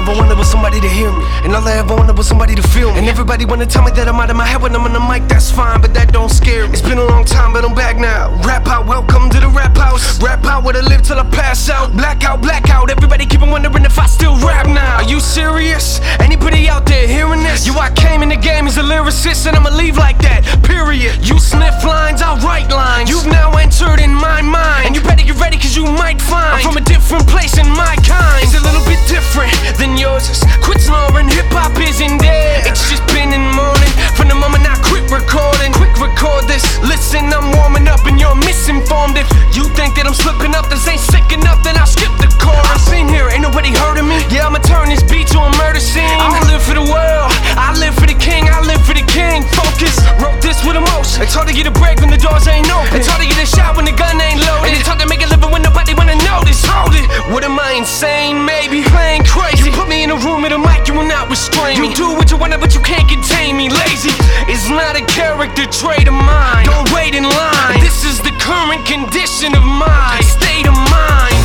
ever wanted was somebody to hear me, and all I ever wanted was somebody to feel me. And everybody wanna tell me that I'm out of my head when I'm on the mic, that's fine, but that don't scare me. It's been a long time, but I'm back now. Rap out, welcome to the rap house. Rap out where I live till I pass out. Blackout, blackout, everybody keep on wondering if I still rap now. Are you serious? Anybody out there hearing this? You, I came in the game as a lyricist, and I'ma leave like that, period. You sniff lines, I'll write lines. You've now entered in my mind, and you better get ready cause you might find I'm from a different place in my kind. It's a little bit different than yours is. Quit snoring, hip-hop isn't dead. It's just been in morning from the moment I quit recording. Quick record this, listen, I'm warming up and you're misinformed. If you think that I'm slipping up, this ain't sick enough, then I'll skip the chorus. I've been here, ain't nobody heard of me. Yeah, I'ma turn this beat to a murder scene. I live for the world, I live for the king, I live for the king. Focus, wrote this with emotion. It's hard to get a break when the doors ain't open. It's hard to get a shot when the gun ain't loaded. And it's hard to make a living when nobody wanna notice. Hold it, what am I, insane? Maybe playing crazy. You put me in a room with a mic, you will not restrain me. You do what you wanna, but you can't contain me. Lazy is not a character trait of mine. Don't wait in line. This is the current condition of my state of mind.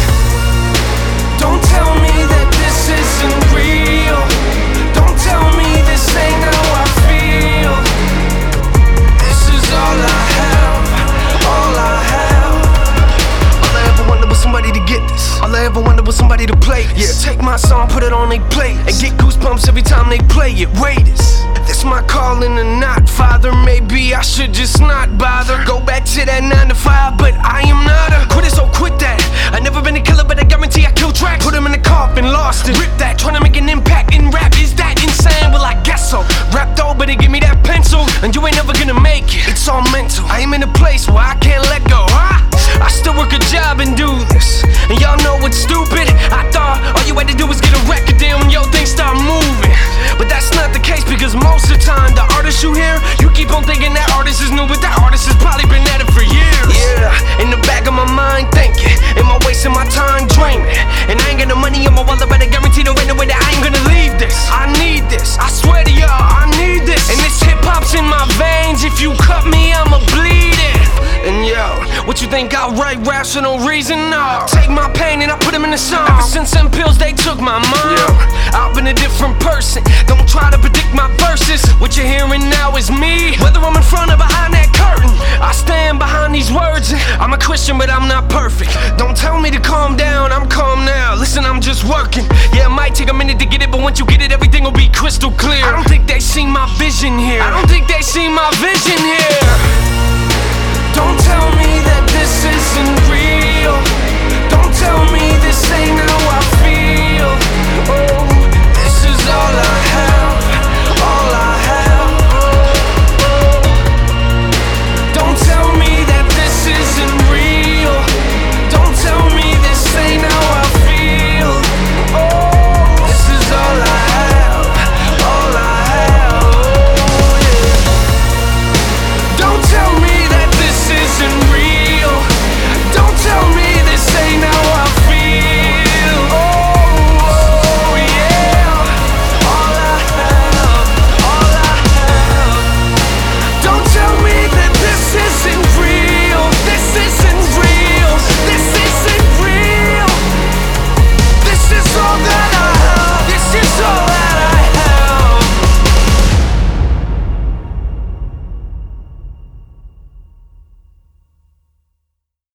Don't tell me that this isn't real. Don't tell me this ain't how I feel. This is all I have, all I have. All I ever wanted was somebody to get this. All I ever wanted was somebody to play this. Yeah, take my song, put it on they play, and get goosebumps every time they play it. Raiders, this my calling or not, Father. Maybe I should just not bother. Go back to that 9 to 5, but I am not a quitter, so quit that. I never been a killer, but I guarantee I kill tracks. Put him in the coffin, lost it. Rip that, trying to make an impact in rap. Is that insane? Well, I guess so. Rap though, but it give me that pencil, and you ain't never gonna make it. It's all mental. I am in a place where I can't let go. I still work a job and do this, and y'all know what's stupid. I thought all you had to do was get a record deal and yo, things start moving. But that's not the case, because most of the time the artists you hear, you keep on thinking that artist is new, but that artist has probably been at it for years. Yeah, in the back of my mind thinking, am I wasting my time dreaming? And I ain't got no money in my wallet, but I guarantee there ain't no way that I ain't gonna leave this. I need this, I swear to y'all, I need this. And this hip-hop's in my veins, if you cut me, I'ma bleed it. And yo, what you think I write raps for no reason? No, take my pain and I put them in the song. Ever since them pills, they took my mind. I've been a different person, don't try to predict my verses. What you're hearing now is me, whether I'm in front or behind that curtain. I stand behind these words. I'm a Christian, but I'm not perfect. Don't tell me to calm down, I'm calm now. Listen, I'm just working. Yeah, it might take a minute to get it, but once you get it, everything will be crystal clear. I don't think they see my vision here. I don't think they see my vision here. Don't tell me that this isn't real. Don't tell me this ain't how I feel.